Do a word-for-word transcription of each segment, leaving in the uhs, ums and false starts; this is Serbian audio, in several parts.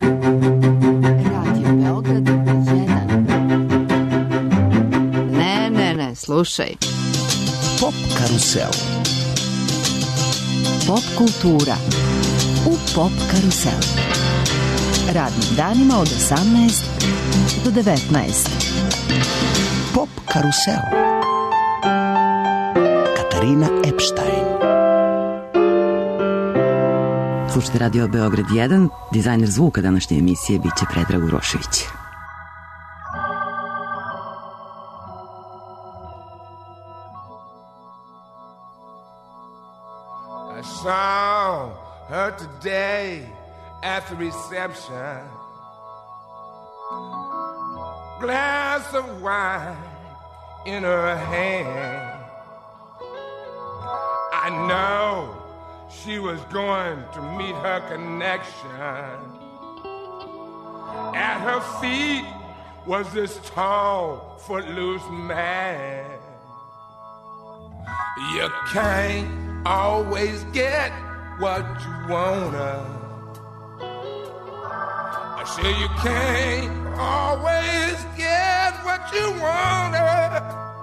Radio Beograd jedan. Ne, ne, ne, slušaj. Pop karusel. Pop kultura u Pop karuselu. Radnim danima od osamnaest do devetnaest. Pop karusel. Katarina Epstein. Slušajte Radio Beograd jedan, dizajner zvuka današnje emisije biće Predrag Urošević. I saw her today at the reception. Glass of wine in her hand. I know she was going to meet her connection. At her feet was this tall, footloose man. You can't always get what you wanna. I say you can't always get what you wanna.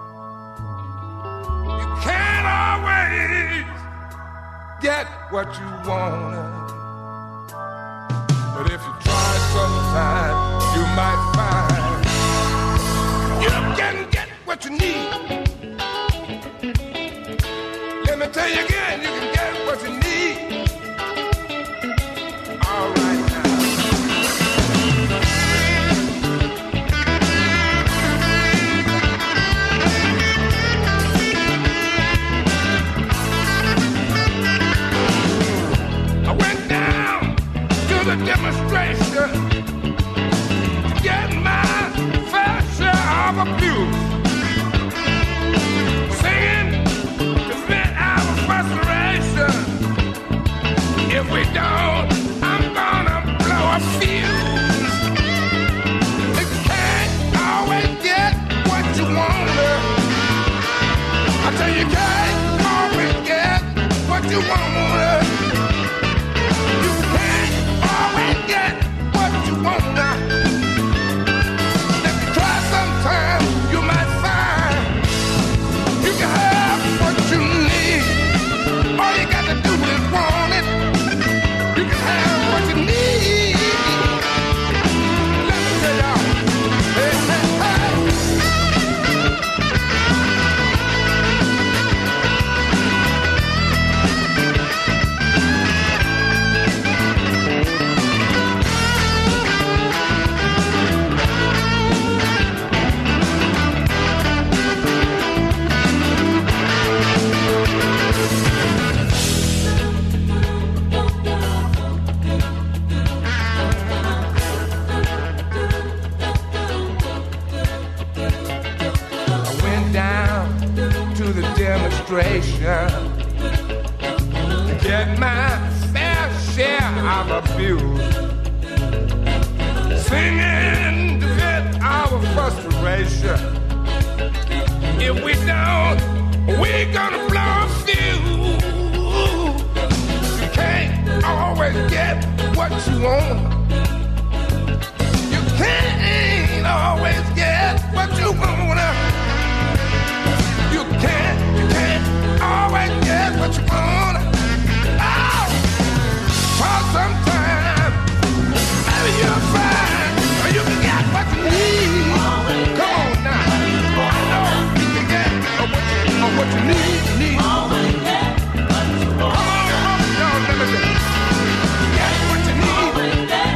You can't always get what you wanna. But if you try sometime, you might find you can get what you need. Let me tell you again, you can get what you need. All right now. I went down to the demonstration to get my fair share of abuse. Singing to vent our frustration. If we don't, I'm gonna blow a fuse. You can't always get what you want. I tell you, you can't always get what you want. You can't always get what you want. If you try sometime, you might find you can have what you need. All you got to do is want it. You can have what you need. Let me tell y'all. Hey, hey, hey. I went down to the demonstration to get my fair share of abuse. Singing to vent our frustration. If we don't, we're gonna blow a fuse. You can't always get what you want. You can't always get what you want. You can't, you can't always get what you want. Oh, for sometime, maybe you'll find you can get what you need. Come on now, I know you can get what you, what you need, need. Come on, come on, y'all, let me say, get what you need.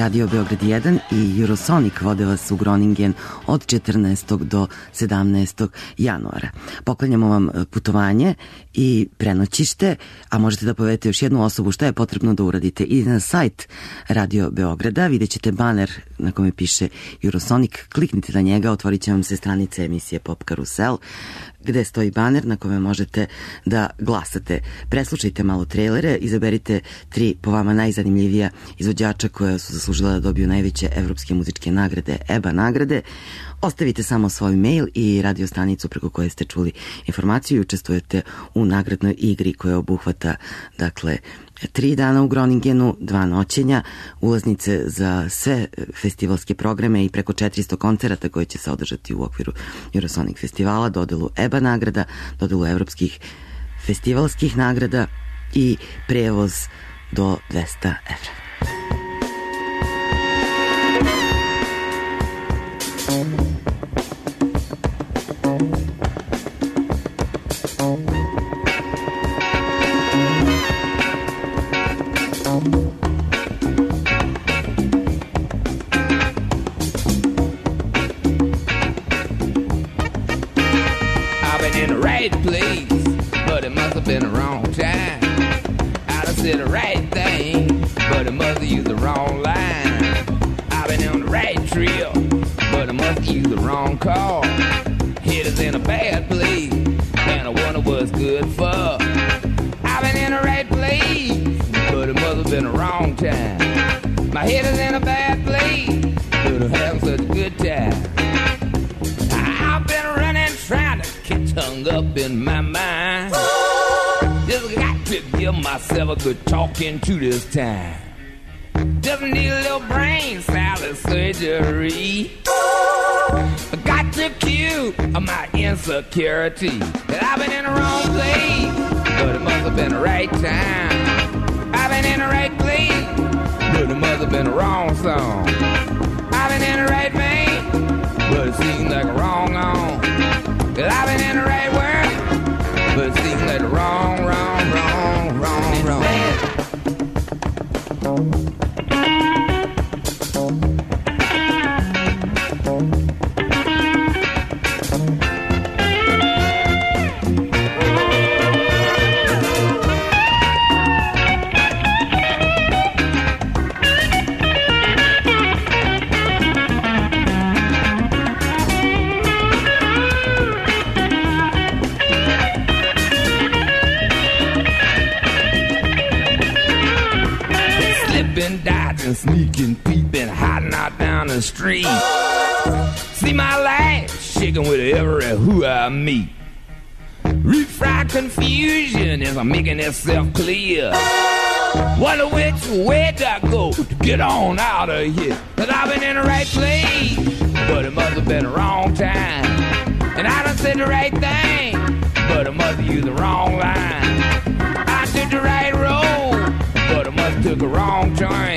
Radio Beograd jedan i Eurosonic vode vas u Groningen od četrnaestog do sedamnaestog januara. Poklanjamo vam putovanje i prenoćište, a možete da povedete još jednu osobu šta je potrebno da uradite. Idite na sajt Radio Beograda, vidjet ćete baner na kome piše Eurosonic, kliknite na njega, otvorit će vam se stranice emisije Pop Karusel, gde stoji baner na kome možete da glasate. Preslušajte malo trailere, izaberite tri po vama najzanimljivija izvođača koja su zaslužila da dobiju najveće evropske muzičke nagrade, E B A nagrade. Ostavite samo svoj mail i radio stanicu preko koje ste čuli informaciju i učestvujete u nagradnoj igri koja obuhvata, dakle, tri dana u Groningenu, dva noćenja, ulaznice za sve festivalske programe i preko četiristo koncerata koje će se održati u okviru Eurosonic festivala, dodelu E B A nagrada, dodelu evropskih festivalskih nagrada i prevoz do dvesta evra. Place, but it must have been the wrong time. I done said the right thing, but it must have used the wrong line. I've been on the right trail, but I must have used the wrong call. Head is in a bad place, and I wonder what's good for. I've been in the right place, but it must have been the wrong time. My head is in a bad place, but I'm having such a good time. I've been running, trying to get hung up in my mind. Just got to give myself a good talking to this time. Just need a little brain salad surgery. I got to cure my insecurity. That I've been in the wrong place, but it must have been the right time. I've been in the right place, but it must have been the wrong song. I've been in the right vein, but it seems like a wrong on. Well, I've been in the right world, but it seems like the wrong, wrong, wrong, wrong, wrong. Dodging, sneaking, peeping, hiding out down the street. See my life shaking with every who I meet. Refried confusion as I'm making itself clear. Wonder which way do I go to get on out of here? Cause I've been in the right place, but it must have been the wrong time. And I done said the right thing, but I must have used the wrong line. I took the right road, but I must have took a wrong turn.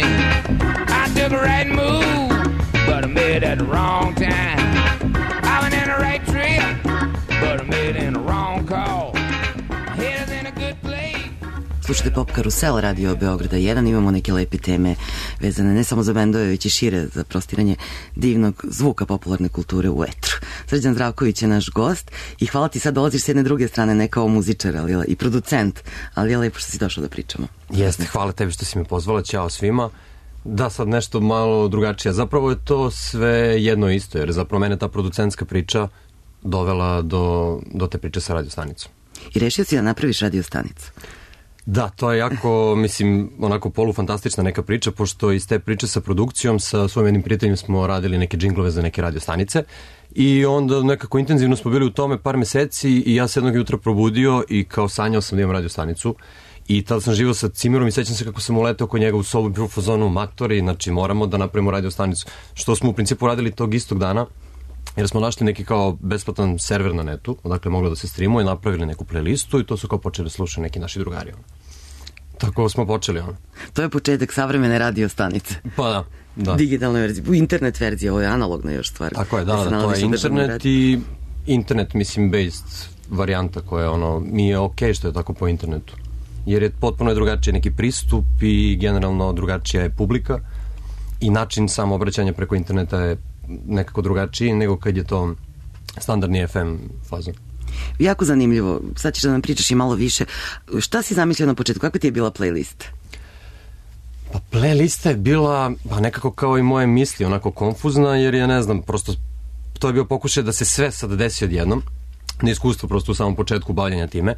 I took a right move, but I made it at the wrong time. I went in the right trip, but I made it in the wrong call. Headed in a good place. Slušajte Pop Karusel Radio Beograda jedan, imamo neke lepe teme vezane ne samo za bendove, već i šire za prostiranje divnog zvuka popularne kulture u etru. Srđan Zdravković je naš gost i hvala ti, sad dolaziš s jedne druge strane, ne kao muzičar ali, i producent, ali je lepo što si došao da pričamo. Jeste, hvala tebi što si me pozvala, ćao svima. Da, sad nešto malo drugačije. Zapravo je to sve jedno isto, jer zapravo mene ta producentska priča dovela do, do te priče sa radiostanicom. I rešio si da napraviš radiostanicu? Da, to je jako, mislim, onako polufantastična neka priča, pošto iz te priče sa produkcijom, sa svojim jednim prijateljem smo radili neke džinglove za neke radiostanice i onda nekako intenzivno smo bili u tome par meseci i ja se jednog jutra probudio i kao sanjao sam da imam radiostanicu. I tada sam živio sa Cimerom i sećam se kako sam uletao kod njega u sobu, bio u fazonu matori, znači moramo da napravimo radiostanicu. Što smo u principu radili tog istog dana, jer smo našli neki kao besplatan server na netu, odakle moglo da se streamuje, napravili neku playlistu i to su kao počeli slušati neki naši drugari. Tako smo počeli. Ono. To je početak savremene radiostanice. Pa da. Da. Digitalna verzija, internet verzija, ovo je analogna još stvar. Tako je, da, da, da to je internet i internet, mislim, based varijanta koja ono, mi je okej okay što je tako po internetu. Jer je potpuno je drugačiji neki pristup i generalno drugačija je publika i način samo obraćanja preko interneta je nekako drugačiji nego kad je to standardni F M fazon. Jako zanimljivo. Sad ćeš da nam pričaš i malo više. Šta si zamislio na početku? Kako ti je bila playlist? Pa playlista je bila pa nekako kao i moje misli, onako konfuzna, jer je, ne znam, prosto to je bio pokušaj da se sve sad desi odjednom, na iskustvo prosto u samom početku bavljanja time.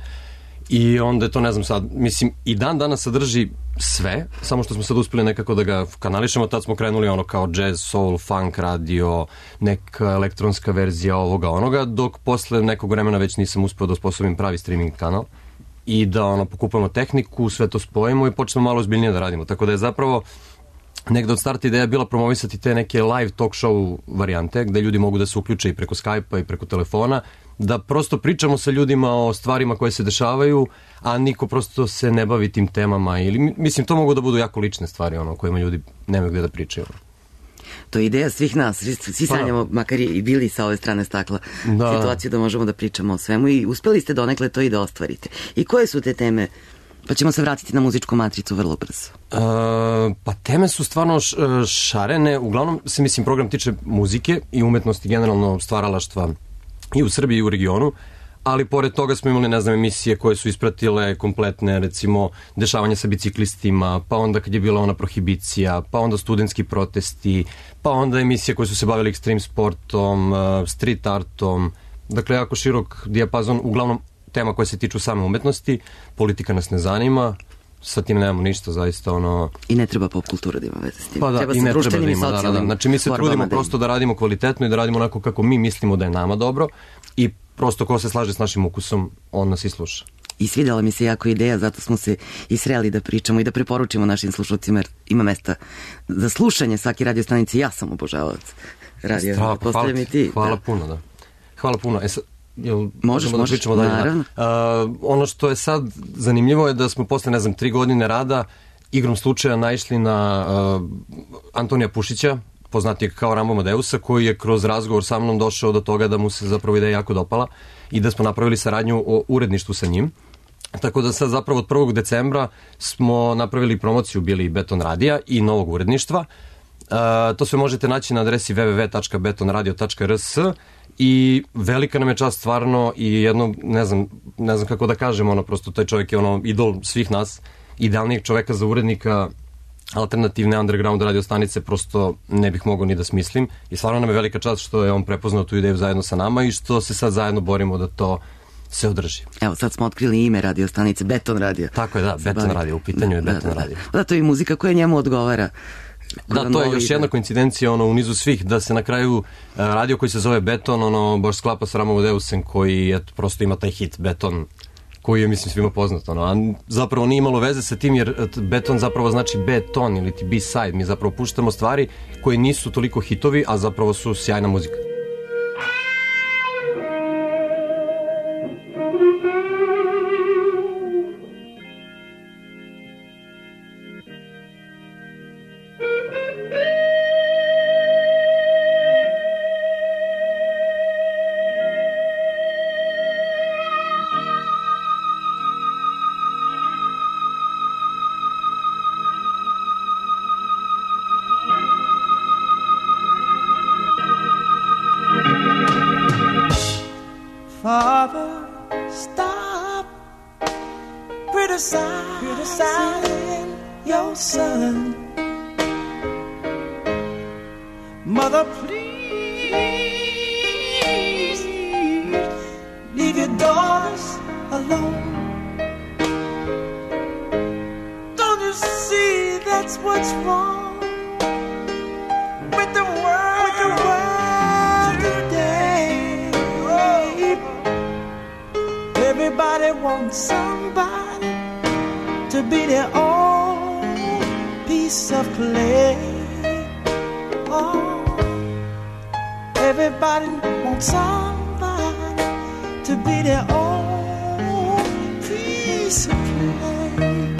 I onda je to, ne znam sad, mislim, i dan danas sadrži sve, samo što smo sad uspeli nekako da ga kanališemo, tad smo krenuli ono kao jazz, soul, funk, radio, neka elektronska verzija ovoga, onoga, dok posle nekog vremena već nisam uspeo da osposobim pravi streaming kanal i da ono, pokupamo tehniku, sve to spojimo i počnemo malo ozbiljnije da radimo. Tako da je zapravo negde od starta ideja bila promovisati te neke live talk show varijante, gde ljudi mogu da se uključe i preko Skype-a i preko telefona, da prosto pričamo sa ljudima o stvarima koje se dešavaju, a niko prosto se ne bavi tim temama. Ili, mislim, to mogu da budu jako lične stvari, ono, kojima ljudi nemaju gde da pričaju. To je ideja svih nas, svi, svi sanjamo, pa, makar i bili sa ove strane stakla, da, situaciju da možemo da pričamo o svemu i uspeli ste donekle to i da ostvarite. I koje su te teme? Pa ćemo se vratiti na muzičku matricu vrlo brzo. Uh, pa teme su stvarno šarene, uglavnom se, mislim, program tiče muzike i umetnosti, generalno stvaralaštva i u Srbiji i u regionu, ali pored toga smo imali, ne znam, emisije koje su ispratile kompletne, recimo, dešavanje sa biciklistima, pa onda kad je bila ona prohibicija, pa onda studentski protesti, pa onda emisije koje su se bavili ekstrem sportom, street artom, dakle, jako širok dijapazon, uglavnom tema koje se tiču same umetnosti, politika nas ne zanima, sa tim nemamo ništa, zaista ono... I ne treba pop kultura da ima veze s tim. Pa da, treba i ne treba da ima, da, da, da. Znači mi se trudimo da prosto da radimo kvalitetno i da radimo onako kako mi mislimo da je nama dobro i prosto ko se slaže s našim ukusom, on nas i sluša. I svidjela mi se jako ideja, zato smo se i sreli da pričamo i da preporučimo našim slušalcima, jer ima mesta za slušanje svaki radio stanici. Ja sam obožavac radio. Strava, hvala, i ti. Hvala da. puno, da. Hvala puno. E sad, jel, možeš, da možeš, dalje, naravno. Da? Uh, ono što je sad zanimljivo je da smo posle, ne znam, tri godine rada igrom slučaja naišli na uh, Antonija Pušića, poznatijeg kao Rambo Amadeusa, koji je kroz razgovor sa mnom došao do toga da mu se zapravo ideja jako dopala i da smo napravili saradnju o uredništvu sa njim. Tako da sad zapravo od prvog decembra smo napravili promociju bili Beton radija i novog uredništva. Uh, to sve možete naći na adresi w w w tačka beton radio tačka r s i velika nam je čast stvarno i jedno, ne znam, ne znam kako da kažem, ono, prosto taj čovjek je ono idol svih nas, idealnijeg čoveka za urednika alternativne underground radio stanice prosto ne bih mogao ni da smislim i stvarno nam je velika čast što je on prepoznao tu ideju zajedno sa nama i što se sad zajedno borimo da to se održi. Evo, sad smo otkrili ime radio stanice, Beton radio. Tako je, da, Beton radio, u pitanju je Beton da, da, radio. Da, to je muzika koja njemu odgovara. Da, to je još jedna koincidencija ono, u nizu svih, da se na kraju radio koji se zove Beton, ono, baš sklapa sa Ramom Amadeusom koji eto, prosto ima taj hit Beton, koji je, mislim, svima poznat. Ono. A zapravo nije imalo veze sa tim, jer Beton zapravo znači beton ili ti B-side. Mi zapravo puštamo stvari koje nisu toliko hitovi, a zapravo su sjajna muzika. Father, stop criticizing, criticizing your son. Mother, please leave your daughters alone. Don't you see that's what's wrong with the world, with the world today? Everybody wants somebody to be their own piece of clay. Oh, everybody wants somebody to be their own piece of clay.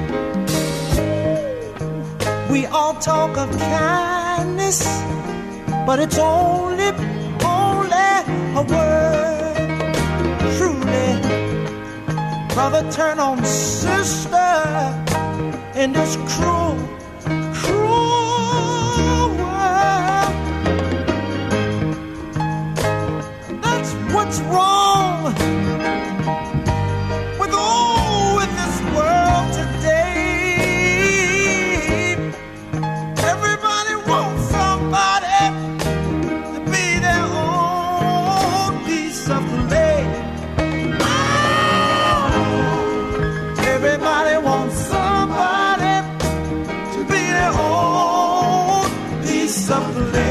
We all talk of kindness, but it's only, only a word. Truly, brother, turn on sister in this cruel, cruel what's wrong with all with this world today. Everybody wants somebody to be their own piece of the lake. Everybody wants somebody to be their own piece of the lake.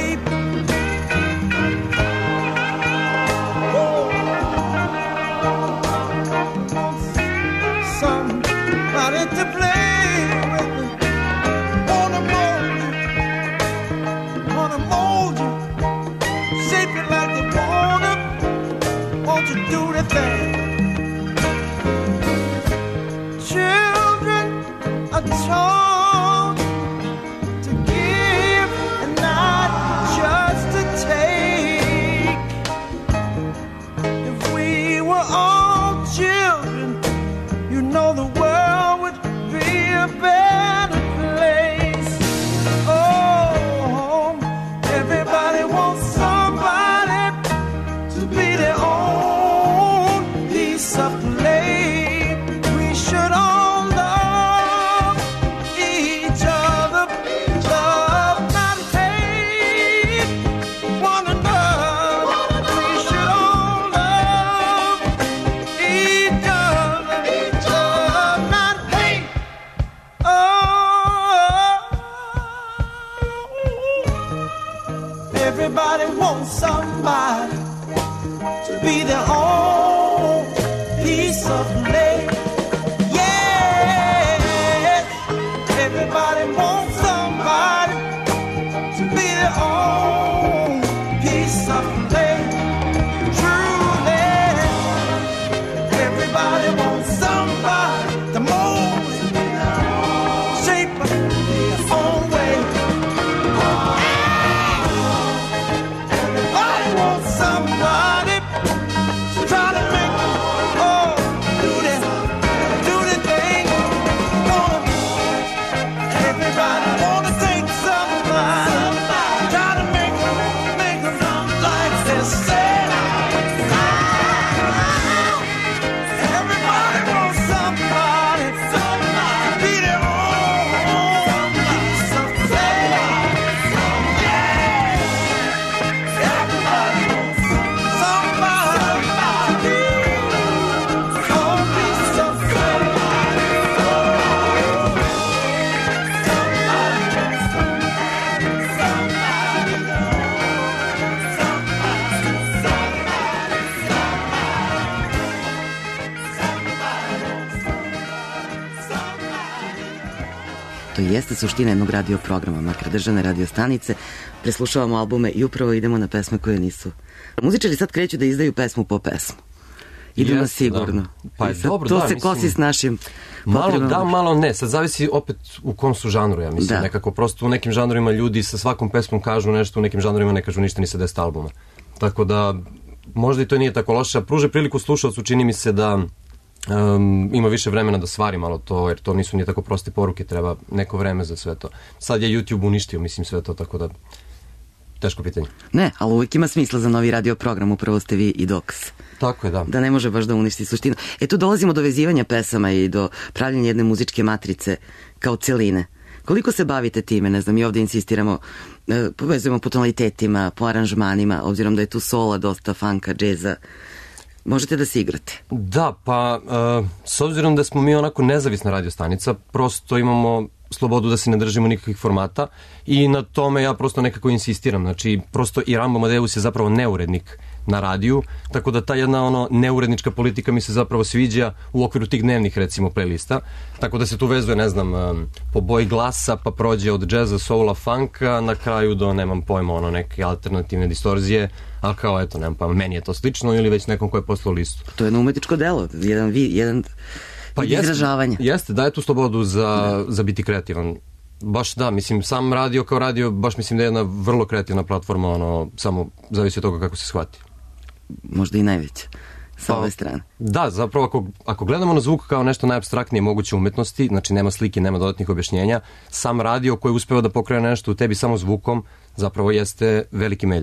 Somebody to play with me, wanna mold you, wanna mold you, shape you like they wanna, want you do the thing. Children are taught to give and not just to take. If we were all children, you know the world would be a better place. Oh, everybody wants somebody to be their own piece of play. We should all love each other, love not hate one another. We should all love each other, love not hate. Oh, everybody wants somebody to be their own piece of land. Yes, everybody wants somebody to be their own piece of land. Truly, everybody wants somebody to mold, shape their own way. Everybody wants somebody to try to make, oh, do this, do the thing. Gonna, everybody wanna take somebody, try to make, make them like they said. Everybody wants somebody, somebody to be their own piece of land. Yeah, everybody wants somebody to be their own piece of land. To jeste suština jednog radio programa, makar državne radio stanice. Preslušavamo albume i upravo idemo na pesme koje nisu. Muzičari sad kreću da izdaju pesmu po pesmu. Idu na Jeste, sigurno. da. Pa je I sad dobro, to da, se mislim, kosi s našim Malo potrebama. da, malo ne. Sad zavisi opet u kom su žanru, ja mislim. Da. Nekako prosto u nekim žanrovima ljudi sa svakom pesmom kažu nešto, u nekim žanrovima ne kažu ništa ni sa deset albuma. Tako da možda i to nije tako loše. Pruže priliku slušalcu, čini mi se da um, ima više vremena da stvari malo to, jer to nisu nije tako proste poruke, treba neko vreme za sve to. Sad je YouTube uništio, mislim, sve to, tako da teško pitanje. Ne, ali uvijek ima smisla za novi radio program, upravo ste vi i dokaz. Tako je, da. Da ne može baš da uništi suštinu. E tu dolazimo do vezivanja pesama i do pravljenja jedne muzičke matrice kao celine. Koliko se bavite time? Ne znam, mi ovdje insistiramo, e, povezujemo po tonalitetima, po aranžmanima, obzirom da je tu sola, dosta funka, džeza. Možete da se igrate? Da, pa uh, s obzirom da smo mi onako nezavisna radio stanica, prosto imamo slobodu da se ne držimo nikakvih formata i na tome ja prosto nekako insistiram. Znači, prosto i Rambo Amadeus je zapravo neurednik na radiju, tako da ta jedna ono neurednička politika mi se zapravo sviđa u okviru tih dnevnih, recimo, playlista. Tako da se tu vezuje, ne znam, um, po boji glasa, pa prođe od džeza, soula, funka, na kraju do, nemam pojma, ono, neke alternativne distorzije, ali kao, eto, nemam pojma, meni je to slično ili već nekom ko je poslao listu. To je jedno umetničko delo, jedan, vi, jedan Pa vid jeste, izražavanja. jeste, daje tu slobodu za, za biti kreativan. Baš da, mislim, sam radio kao radio, baš mislim da je jedna vrlo kreativna platforma, ono, samo zavisi od toga kako se shvati. Možda i najveća, sa Pa, ove strane. Da, zapravo ako, ako gledamo na zvuk kao nešto najapstraktnije moguće umetnosti, znači nema slike, nema dodatnih objašnjenja, sam radio koji uspeva da pokrene nešto u tebi samo zvukom, zapravo jeste veliki medij.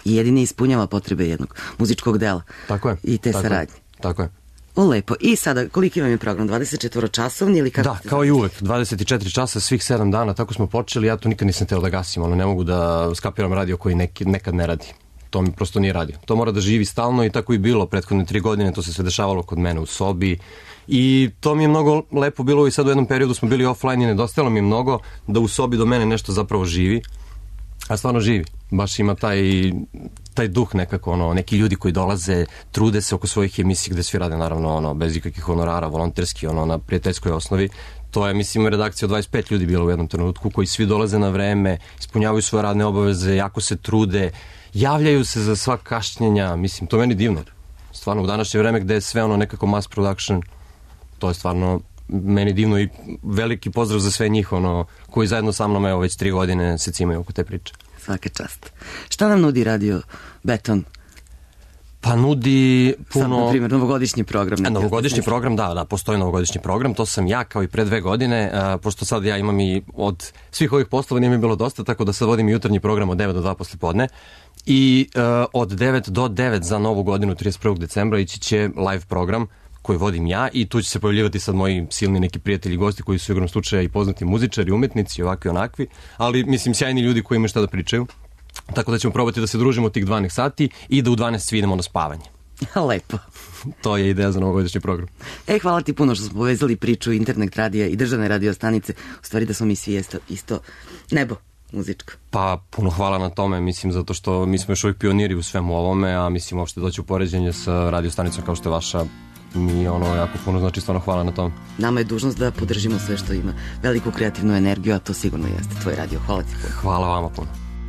i jedini ispunjava potrebe jednog muzičkog dela. Tako je. I te tako saradnje. Je, tako je. O, lepo. I sada, koliki vam je program? dvadeset četiri časovni ili kako? Da, kao i uvek, dvadeset četiri časa, svih sedam dana, tako smo počeli, ja to nikad nisam teo da gasim, ono, ne mogu da skapiram radio koji neki, nekad ne radi. To mi prosto nije radio. To mora da živi stalno i tako i bilo prethodne tri godine, to se sve dešavalo kod mene u sobi i to mi je mnogo lepo bilo i sad u jednom periodu smo bili offline i nedostajalo mi je mnogo da u sobi do mene nešto zapravo živi, a stvarno živi. Baš ima taj, taj duh nekako, ono, neki ljudi koji dolaze, trude se oko svojih emisija gde svi rade naravno ono, bez ikakvih honorara, volonterski, ono, na prijateljskoj osnovi. To je, mislim, redakcija od dvadeset pet ljudi bilo u jednom trenutku koji svi dolaze na vreme, ispunjavaju svoje radne obaveze, jako se trude, javljaju se za sva kašnjenja, mislim, to meni divno. Stvarno, u današnje vreme gde je sve ono nekako mass production, to je stvarno meni divno i veliki pozdrav za sve njih, ono, koji zajedno sa mnom, evo, već tri godine se cimaju oko te priče. Svaka čast. Šta nam nudi radio Beton? Pa nudi puno... Sad, na primjer, novogodišnji program. E, novogodišnji program, da, da, postoji novogodišnji program, to sam ja kao i pre dve godine, a, pošto sad ja imam i od svih ovih poslova nije mi bilo dosta, tako da sad vodim i jutarnji program od devet do dva posle podne i a, od devet do devet za novu godinu, trideset prvog decembra, ići će live program koji vodim ja i tu će se pojavljivati sad moji silni neki prijatelji i gosti koji su u igrom slučaja i poznati muzičari, umetnici, ovakvi onakvi, ali mislim sjajni ljudi koji imaju šta da pričaju. Tako da ćemo probati da se družimo tih dvanaest sati i da u dvanaest svi idemo na spavanje. Lepo. To je ideja za novogodišnji program. E, hvala ti puno što smo povezali priču internet radija i državne radio stanice. U stvari da smo mi svi isto, isto nebo muzičko. Pa puno hvala na tome, mislim, zato što mi smo još uvijek pioniri u svemu ovome, a mislim uopšte doći u poređenje sa radio stanicom kao što je vaša, mi ono jako puno znači, stvarno hvala na tom. Nama je dužnost da podržimo sve što ima veliku kreativnu energiju, a to sigurno jeste tvoj radio. Hvala ti puno. Hvala vama puno.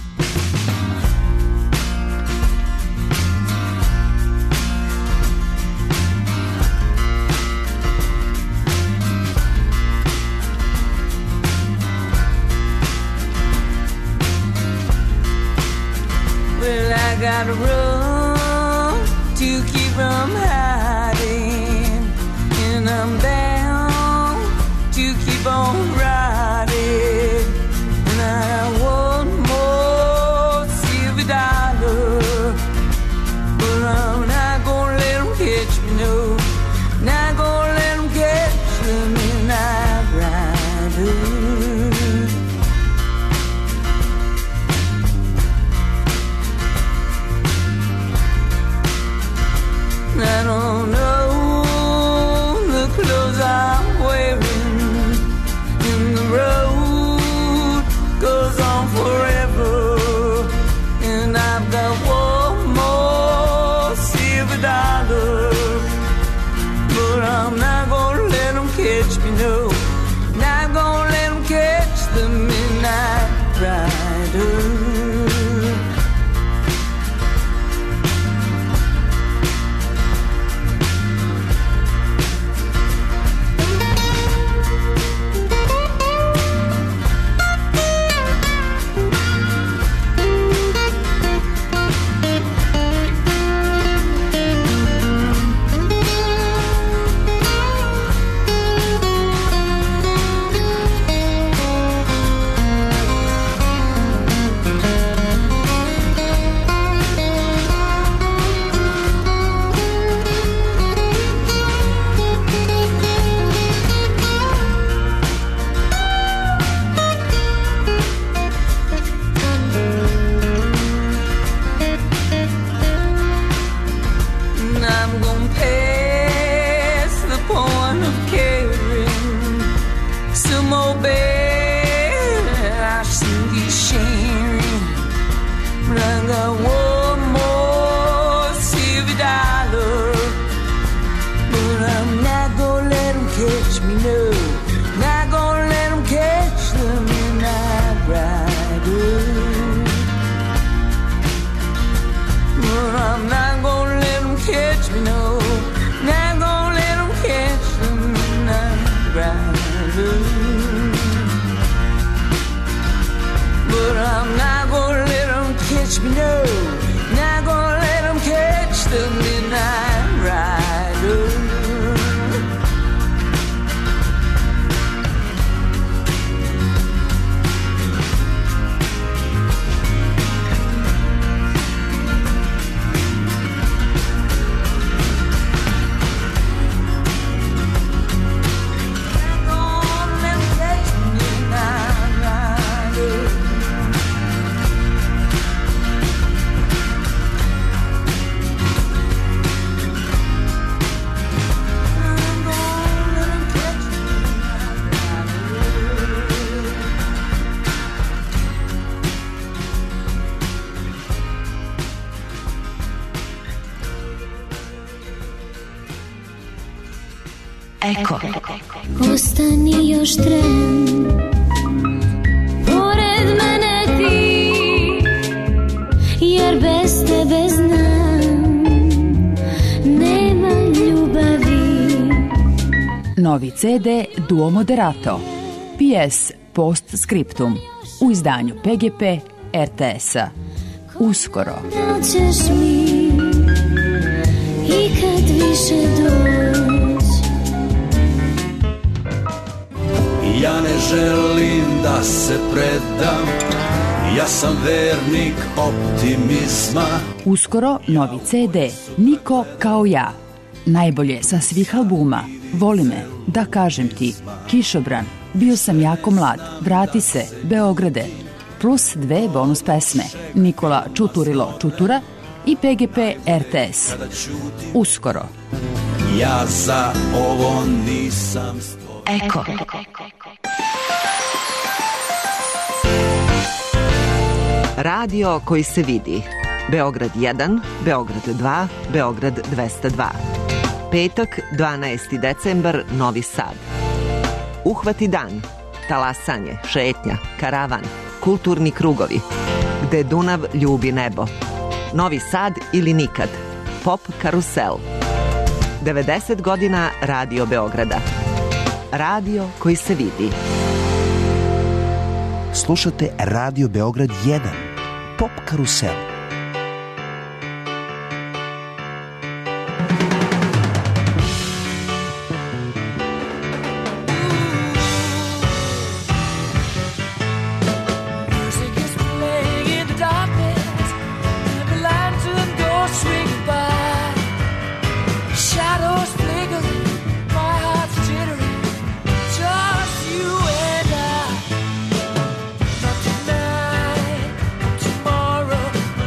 Well, I gotta run to keep from hiding, and I'm bound to keep on riding, and I want more silver dollar, but I'm not gonna let them catch me, no, not gonna let them catch me, midnight rider. Eko. Ostani još tren, pored mene ti, jer bez tebe znam, nema ljubavi. Novi ce de Duo Moderato. P S Post Scriptum u izdanju P G P R T S-a. Uskoro. Nećeš mi ikad više doć. Ja ne želim da se predam, ja sam vernik optimizma. Uskoro novi ce de Niko kao ja. Najbolje sa svih albuma. Voli me, da kažem ti, Kišobran, Bio sam jako mlad, Vrati se, Beograde, plus dve bonus pesme, Nikola Čuturilo Čutura i P G P R T S. Uskoro. Ja za ovo nisam stvoren. Eko. Radio koji se vidi. Beograd jedan, Beograd dva, Beograd dvesta dva. Petak, dvanaesti decembar, Novi Sad. Uhvati dan, talasanje, šetnja, karavan, kulturni krugovi. Gde Dunav ljubi nebo. Novi Sad ili nikad. Pop karusel. devedeset godina Radio Beograda. Radio koji se vidi. Slušate Radio Beograd jedan. Pop karusel. Tomorrow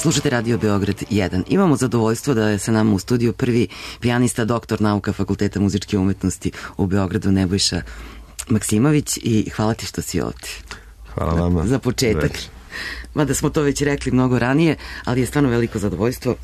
Slušate Radio Beograd jedan. Imamo zadovoljstvo da je sa nama u studiju prvi pijanista, doktor nauka Fakulteta muzičke umetnosti u Beogradu, Nebojša Maksimović, i hvala ti što si ovde. Hvala vama. Za početak. Već. Mada smo to već rekli mnogo ranije, ali je stvarno veliko zadovoljstvo.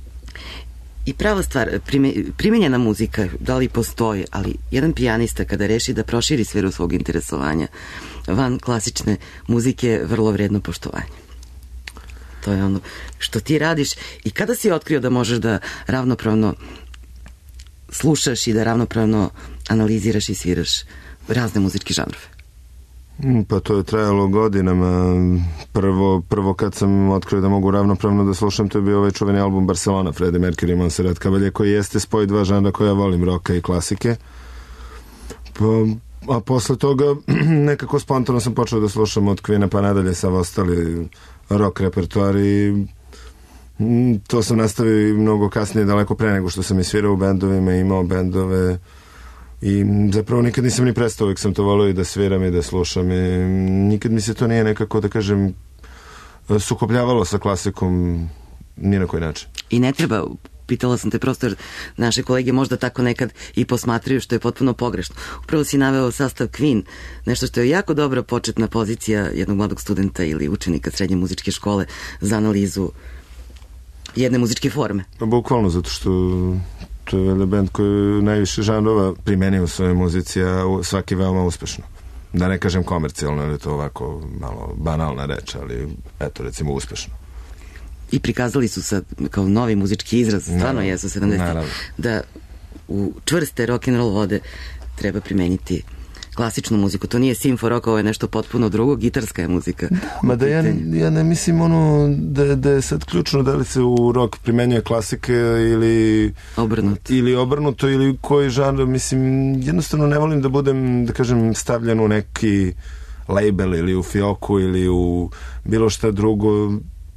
I prava stvar, prime, primenjena muzika, da li postoji, ali jedan pijanista kada reši da proširi sferu svog interesovanja van klasične muzike, vrlo vredno poštovanje. To je ono što ti radiš. I kada si otkrio da možeš da ravnopravno slušaš i da ravnopravno analiziraš i sviraš razne muzičke žanrove? Pa to je trajalo godinama. Prvo, prvo kad sam otkrio da mogu ravnopravno da slušam, to je bio ovaj čuveni album Barcelona, Freddie Mercury i Montserrat Caballé, koji jeste spoj dva žanra koja volim, roka i klasike. Pa, a posle toga nekako spontano sam počeo da slušam od Queen-a pa nadalje sav ostali rock repertoar i to sam nastavio i mnogo kasnije, daleko pre nego što sam i svirao u bendovima, imao bendove i zapravo nikad nisam ni prestao, uvijek sam to volio i da sviram i da slušam i nikad mi se to nije nekako, da kažem, sukobljavalo sa klasikom ni na koji način. I ne treba, pitala sam te prosto jer naše kolege možda tako nekad i posmatraju, što je potpuno pogrešno. Upravo si naveo sastav Queen, nešto što je jako dobra početna pozicija jednog mladog studenta ili učenika srednje muzičke škole za analizu jedne muzičke forme. Pa bukvalno, zato što to je vele band koji najviše žanrova primenio u svojoj muzici, a svaki veoma uspešno. Da ne kažem komercijalno, jer je to ovako malo banalna reč, ali eto, recimo uspešno. I prikazali su sad kao novi muzički izraz, stvarno jesu sedamdesetih, da u čvrste rock'n'roll vode treba primeniti klasičnu muziku. To nije simfo rock, ovo je nešto potpuno drugo, gitarska je muzika. Ma da ja, ja ne mislim ono da, da je sad ključno da li se u rock primenjuje klasike ili obrnuto. ili obrnuto ili koji žanr, mislim, jednostavno ne volim da budem, da kažem, stavljen u neki label ili u fioku ili u bilo šta drugo.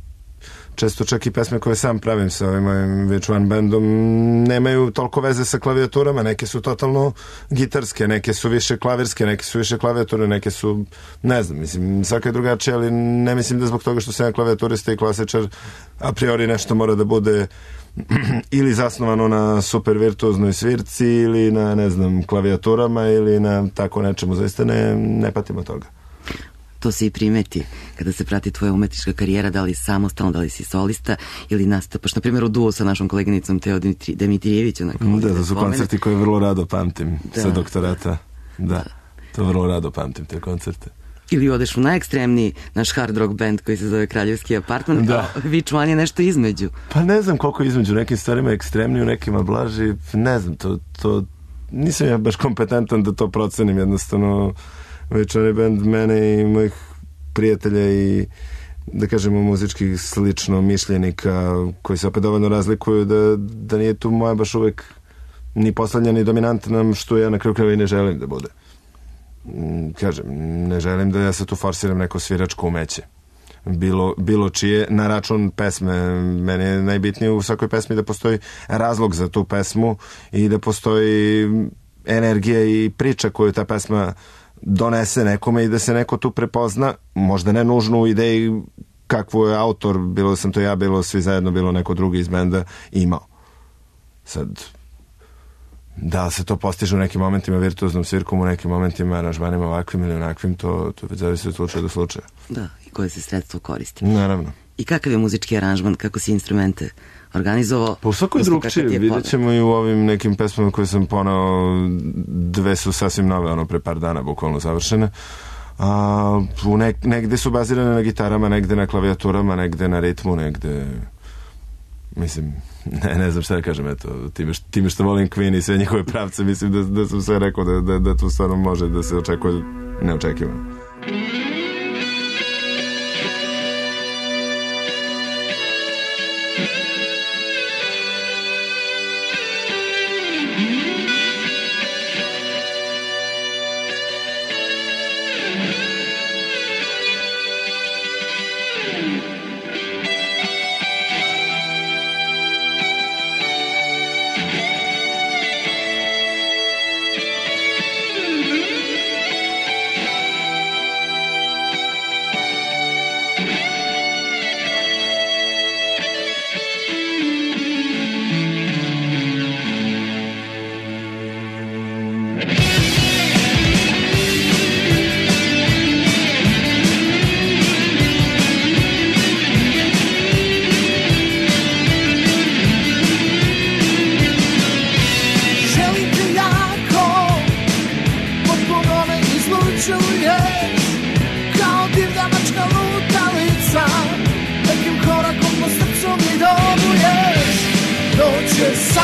Često čak i pesme koje sam pravim sa ovim mojim već one bandom nemaju toliko veze sa klavijaturama, neke su totalno gitarske, neke su više klavirske, neke su više klavijature, neke su, ne znam, mislim, svaka je drugačija, ali ne mislim da zbog toga što sam ja klavijaturista i klasičar a priori nešto mora da bude ili zasnovano na super virtuoznoj svirci ili na, ne znam, klavijaturama ili na tako nečemu, zaista ne, ne patimo toga. To se i primeti kada se prati tvoja umetnička karijera, da li samostalno, da li si solista ili nastupaš, na primjer, u duo sa našom koleginicom Teo Dimitrijević. Da, to su koncerti koje vrlo rado pamtim da. Sa doktorata. Da, to vrlo rado pamtim, te koncerte. Ili odeš u najekstremniji naš hard rock band koji se zove Kraljevski apartman, da. A Vič One je nešto između. Pa ne znam koliko između, nekim stvarima ekstremniji, u nekima blaži, ne znam, to, to nisam ja baš kompetentan da to procenim, jednostavno. Vič One band mene i mojih prijatelja i, da kažemo, muzičkih slično mišljenika koji se opet dovoljno razlikuju da, da nije tu moja baš uvek ni poslednja ni dominantna, što ja na kraju krajeva i ne želim da bude. Kažem, ne želim da ja se tu forsiram neko sviračko umeće. Bilo, bilo čije na račun pesme. Meni je najbitnije u svakoj pesmi da postoji razlog za tu pesmu i da postoji energija i priča koju ta pesma donese nekome i da se neko tu prepozna, možda ne nužno u ideji kakvu je autor, bilo sam to ja, bilo svi zajedno, bilo neko drugi iz benda, imao. Sad, da se to postiže u nekim momentima virtuoznom svirkom, u nekim momentima aranžmanima ovakvim ili onakvim, to, to već zavisi od slučaja do slučaja. Da, i koje se sredstvo koristi. Naravno. I kakav je muzički aranžman, kako si instrumente organizovao? Pa u svakoj drugčiji, vidjet ćemo i u ovim nekim pesmama koje sam ponao, dve su sasvim nove, ono pre par dana bukvalno završene. A, u nek, negde su bazirane na gitarama, negde na klavijaturama, negde na ritmu, negde, mislim, ne, ne znam šta da kažem, eto, time što, time što volim Queen i sve njihove pravce, mislim da, da sam sve rekao da, da, da tu stvarno može da se očekuje neočekivano.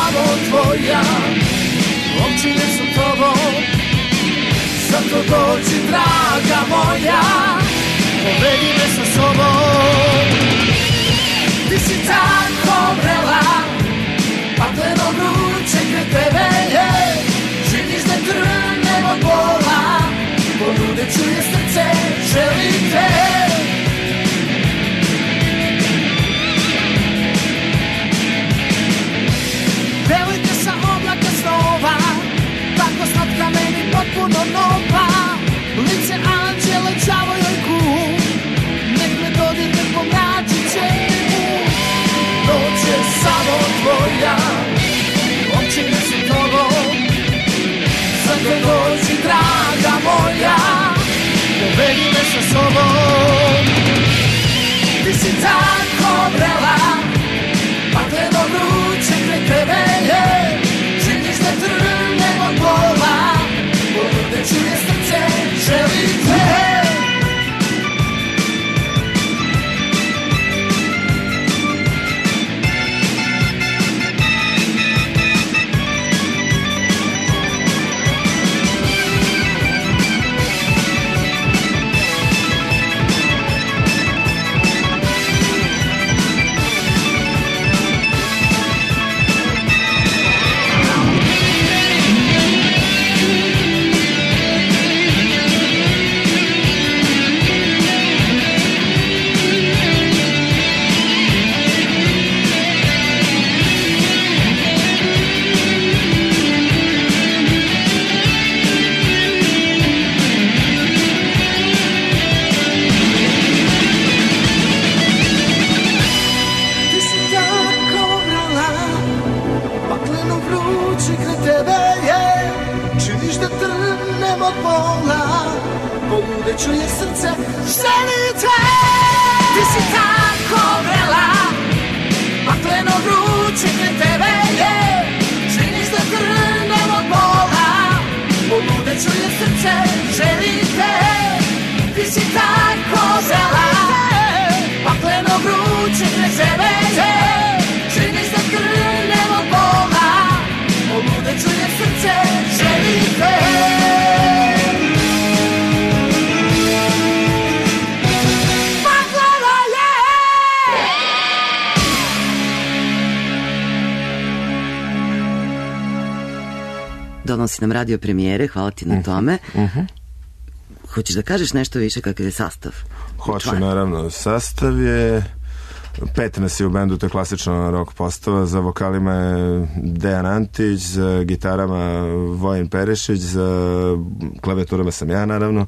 samo tvoja, općine sa tobom, zato dođi draga moja, povedi me sa sobom. Ti si tako vrela, pakleno vruće kraj tebe je, želiš da trnem od bola, ponude čuje srce, želim te. Velite sa oblaka snova, tako slatka meni potpuno nova, lice anđele čavo joj kum, nek me dodirne pomračit će um. Noć je samo tvoja, općine su tobom, zato dođi draga moja, povedi me sa sobom. Ti si tako vrela, pakleno vruće kraj tebe je, želiš da trnem od bola, ponude čuje srce, želim te. Čuje srce, želi te. Ti si tako vrela, pakleno vruće kraj tebe je, želiš da trnem od bola, polude čuje srce, želi te. Ti si tako vrela, pakleno vruće kraj tebe je, želiš da trnem od bola, polude čuje srce, želi te. Donosi nam radio premijere, hvala ti na tome. Uh-huh. Hoćeš da kažeš nešto više kakav je sastav? Hoću, naravno. Sastav je... Pet nas je u bendu, to je klasična rock postava. Za vokalima je Dejan Antić, za gitarama Vojin Perišić, za klavijaturama sam ja, naravno.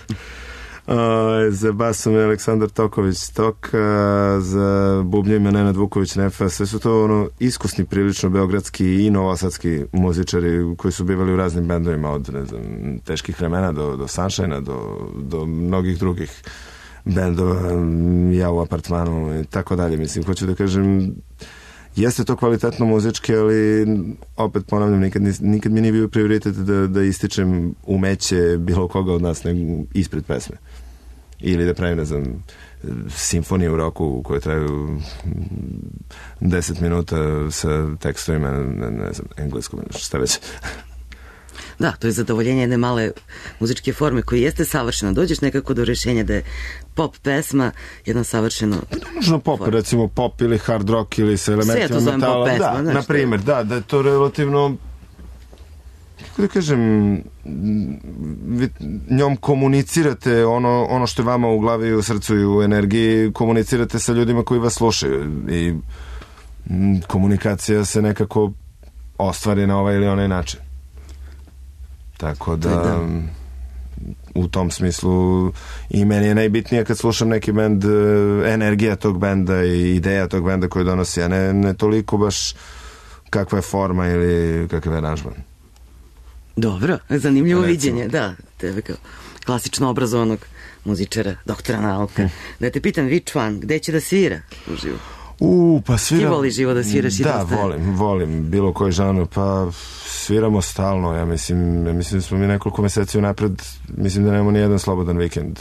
Za basom je Aleksandar Toković Toka, za bubnjima Nenad Vuković Nefa. Sve su to ono iskusni, prilično beogradski i novosadski muzičari koji su bivali u raznim bendovima, od ne znam, Teških vremena do, do Sunshine-a, do, do mnogih drugih bendova, Ja u apartmanu i tako dalje. Mislim, hoću da kažem, jeste to kvalitetno muzički, ali opet ponavljam, nikad, nikad mi nije bio prioritet da, da ističem umeće bilo koga od nas nego ispred pesme. Ili da pravim, ne znam, simfonije u roku koje traju deset minuta sa tekstovima, ne, ne znam, engleskom, šta već. Da, to je zadovoljenje jedne male muzičke forme koji jeste savršena. Dođeš nekako do rešenja da je pop pesma jedna savršeno... Nužno pop, forma. Recimo pop ili hard rock ili sa elementima metala. Sve ja to zovem pop pesma. Da, na primjer, da, da je to relativno... Kako da kažem, vi njom komunicirate ono, ono što je vama u glavi, u srcu i u energiji, komunicirate sa ljudima koji vas slušaju i komunikacija se nekako ostvari na ovaj ili onaj način. Tako da, da, u tom smislu i meni je najbitnije kad slušam neki bend, energija tog benda i ideja tog benda koju donosi, a ne, ne toliko baš kakva je forma ili kakav je aranžman. Dobro, zanimljivo Recimo. viđenje, da, tebe kao klasično obrazovanog muzičara, doktora nauka. Hm. Da te pitam, which one, gde će da svira uživo? U, pa sviram... Ti voliš živo da sviraš i da, volim, volim, bilo koji žanr, pa sviramo stalno, ja mislim, ja mislim da smo mi nekoliko meseci unapred, mislim da nemamo ni jedan slobodan vikend.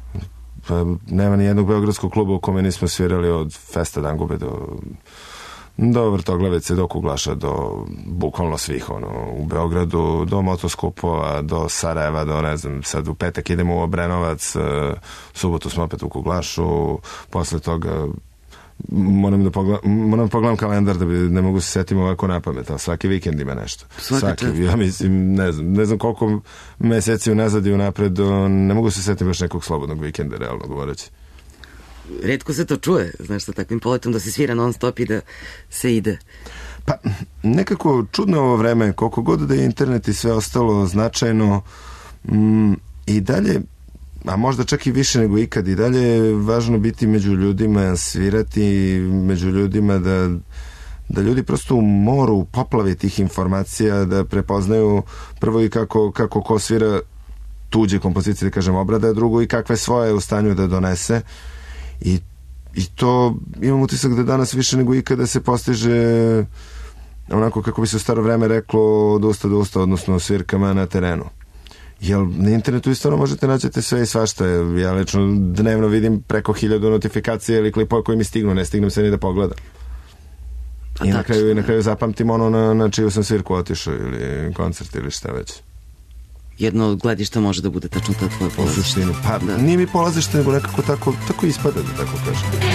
Pa nema ni jednog beogradskog kluba u kome nismo svirali od Festa Dangube do, do Vrtoglavice, do Kuglaša, do bukvalno svih, ono, u Beogradu, do motoskupova, do Sarajeva, do, ne znam, sad u petak idemo u Obrenovac, uh, subotu smo opet u Kuglašu, posle toga moram da pogledam, moram da pogledam kalendar da bi, ne mogu se setiti ovako na pamet, ali svaki vikend ima nešto. Svaki, svaki ja mislim, ne znam, ne znam koliko meseci unazad i unapred, ne mogu se setiti baš nekog slobodnog vikenda, realno govoreći. Retko se to čuje, znaš, sa takvim poletom da se svira non stop i da se ide. Pa, nekako čudno ovo vreme, koliko god da je internet i sve ostalo značajno, mm, i dalje, a možda čak i više nego ikad, i dalje je važno biti među ljudima, svirati među ljudima, da, da ljudi prosto u moru poplavi tih informacija, da prepoznaju prvo i kako, kako ko svira tuđe kompozicije, da kažem, obrada, drugo i kakve svoje u stanju da donese. I, i to imam utisak da danas više nego ikada se postiže onako kako bi se u staro vreme reklo od usta do usta, odnosno svirkama na terenu. Jer na internetu isto možete naćete sve i svašta. Ja lično dnevno vidim preko hiljadu notifikacija ili klipova koji mi stignu, ne stignem se ni da pogledam. I na kraju, i na kraju zapamtim ono na, na čiju sam svirku otišao ili koncert ili šta već. Jedno od gledišta može da bude tačno ta tvoja polazišta. U suštini, pa da. Nije mi polazište, nego nekako tako, tako ispada, da tako kažem.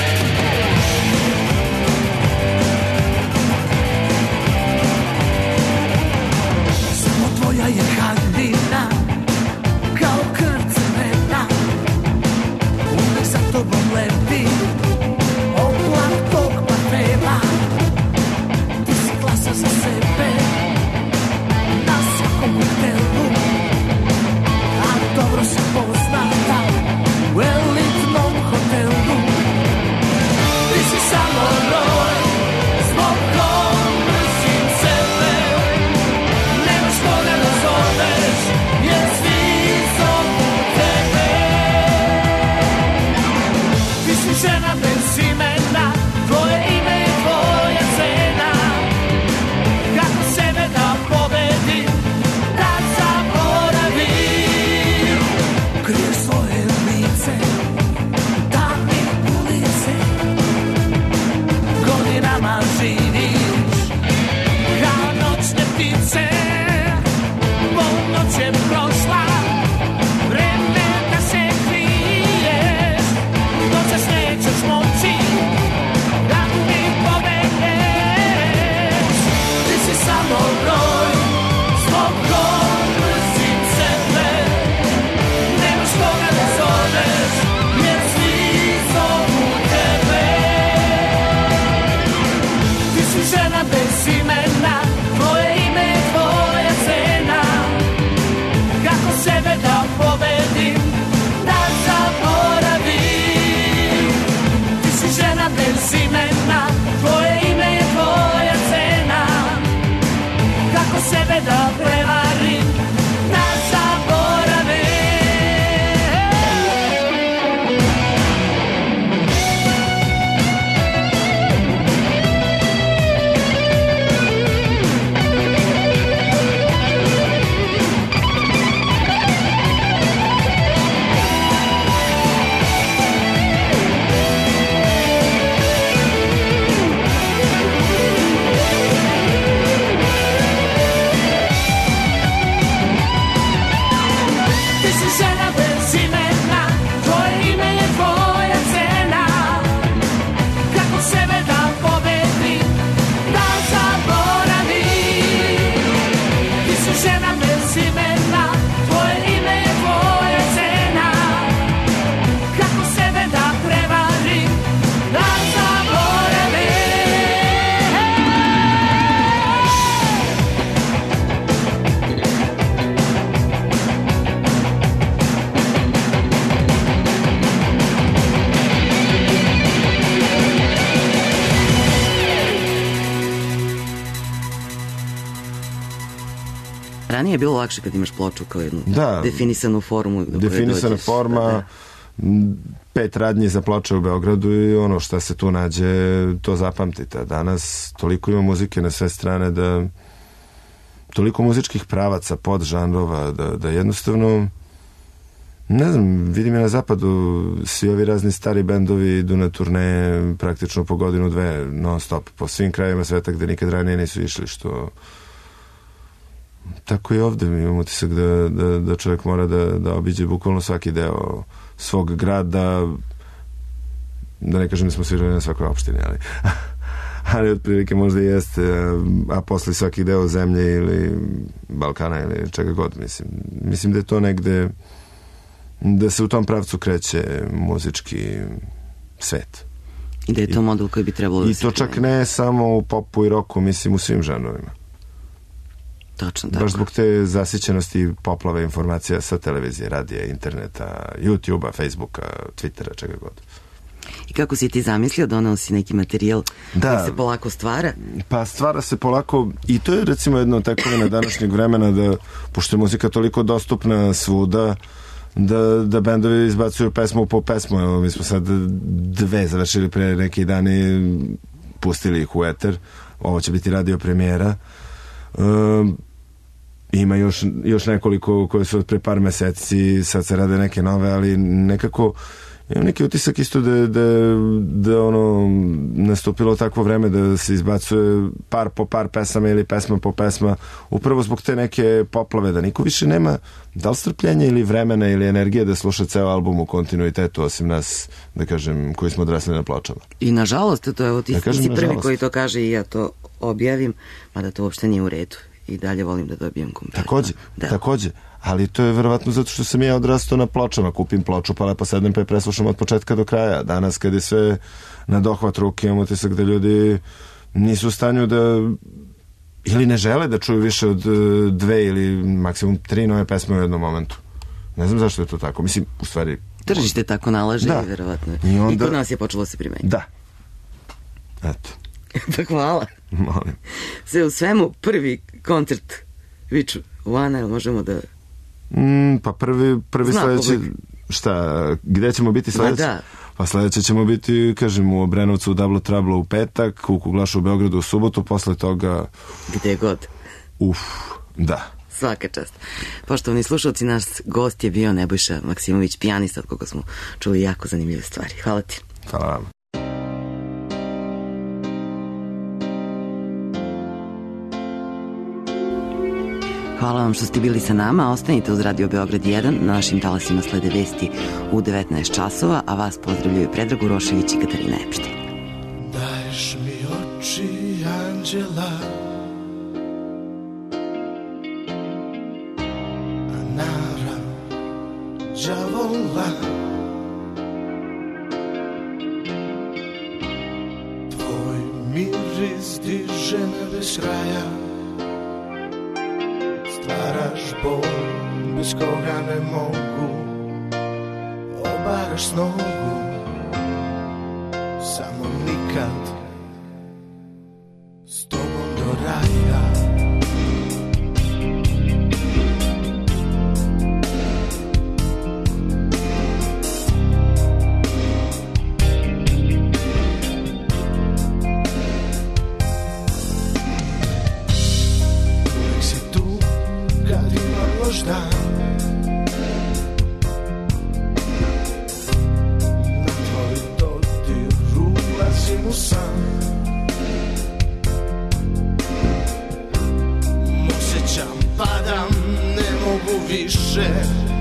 Samo tvoja je haljina, kao krv crvena, uvek za tobom leti, oblak tog parfema, ti si klasa za sebe, na svakom hotelu, a dobro se poznata u elitnom hotelu. Ti si samo roj, zbog kog mrzim sebe, nemaš koga da zoveš, jer svi zovu tebe. Ti si žena bez imena, tvoje ime je tvoja cena, kako sebe da pobedim, da zaboravim. Kriješ svoje lice, tamnih ulice, godinama živiš kao noćne ptice. Polnoć je prošla, vreme da se kriješ, noćas nećeš moći da mi pobegneš. Ti si samo broj, zbog kog mrzim sebe, nemaš koga da zoveš, jer svi zovu tebe. Ti si žena bez imena, tvoje ime je tvoja cena, kako sebe da pobedim, da zaboravim. Ti si žena bez imena, tvoje ime je tvoja cena, kako sebe da prevarim, da zaboravim. Ti si žena bez imena, tvoje ime je tvoja cena, kako sebe da pobedim, da zaboravim. Ti si žena bez imena, tvoje ime je tvoja cena, kako sebe da prevarim, da zaboravim. Ranije je bilo lakše kad imaš ploču kao jednu Da. definisanu formu. do koje Definisana dođeš. forma, Da. m, pet radnji za ploče u Beogradu i ono šta se tu nađe, to zapamtite. Danas toliko ima muzike na sve strane da toliko muzičkih pravaca, podžanrova, da, da jednostavno Ne znam, vidim je na zapadu, svi ovi razni stari bendovi idu na turneje praktično po godinu, dve, non stop, po svim krajevima sveta gde nikad ranije nisu išli, što... Tako i ovde imam utisak da, da, da čovjek mora da, da obiđe bukvalno svaki deo svog grada, da ne kažem da smo svirali na svakoj opštini, ali... ali otprilike možda i jeste, a posle svaki deo zemlje ili Balkana ili čega god, mislim. Mislim da je to negde, da se u tom pravcu kreće muzički svet. I da je to model koji bi trebalo da I se to čak ne samo u popu i roku, mislim u svim žanrovima. Točno tako. Baš zbog te zasićenosti poplave informacija sa televizije, radija, interneta, YouTube-a, Facebooka, Twittera, čega god. I kako si ti zamislio, donao si neki materijal da, koji se polako stvara? Pa stvara se polako, i to je recimo jedno od tekovina današnjeg vremena, da, pošto je muzika toliko dostupna svuda, da, da bendovi izbacuju pesmu po pesmu. Evo, mi smo sad dve završili pre neki dani, pustili ih u eter. Ovo će biti radio premijera. Um, ima još, još nekoliko koje su od pre par meseci, sad se rade neke nove, ali nekako imam neki utisak isto da, da, da ono nastupilo takvo vreme da se izbacuje par po par pesama ili pesma po pesma, upravo zbog te neke poplave, da niko više nema da li strpljenja ili vremena ili energije da sluša ceo album u kontinuitetu, osim nas, da kažem, koji smo odrasli na pločama. I nažalost, to je evo ti, da ti si prvi nažalost. koji to kaže i ja to objavim, mada to uopšte nije u redu. I dalje volim da dobijem kompletno. Takođe, da. takođe. Ali to je verovatno zato što sam ja odrastao na pločama. Kupim ploču, pa lepo sedem pa je preslušam od početka do kraja. Danas kad je sve na dohvat ruke, imam utisak da ljudi nisu u stanju da ili ne žele da čuju više od dve ili maksimum tri nove pesme u jednom momentu. Ne znam zašto je to tako. Mislim, u stvari... Tržište tako nalaže da. I verovatno. I, onda... I kod nas je počelo se primenjati. Da. Eto. Pa hvala. Molim. Sve u svemu, prvi koncert Viču Vana, ili možemo da... Mm, pa prvi, prvi Zna, sledeći... publik. Šta, gde ćemo biti sledeći? Da. Pa sledeće ćemo biti, kažem, u Obrenovcu u Double Trouble u petak, u Kuglašu u Beogradu u subotu, posle toga... Gde god. Uf, da. Svaka čast. Poštovani slušalci, naš gost je bio Nebojša Maksimović, pijanista, od koga smo čuli jako zanimljive stvari. Hvala ti. Hvala vam. Hvala vam što ste bili sa nama. Ostanite uz Radio Beograd jedan. Na našim talasima slede vesti u devetnaest časova, a vas pozdravljaju Predrag Urošević i Katarina Epštin. Daješ mi oči anđela, a narav đavola. Tvoj miris diže me bez kraja, stvaraš bol bez koga ne mogu, obaraš s nogu, samo nikad s tobom do raja. Uvijek si tu kad imam loš dan, na tvoj dodir ulazim u san. Osjećam padam, ne mogu više,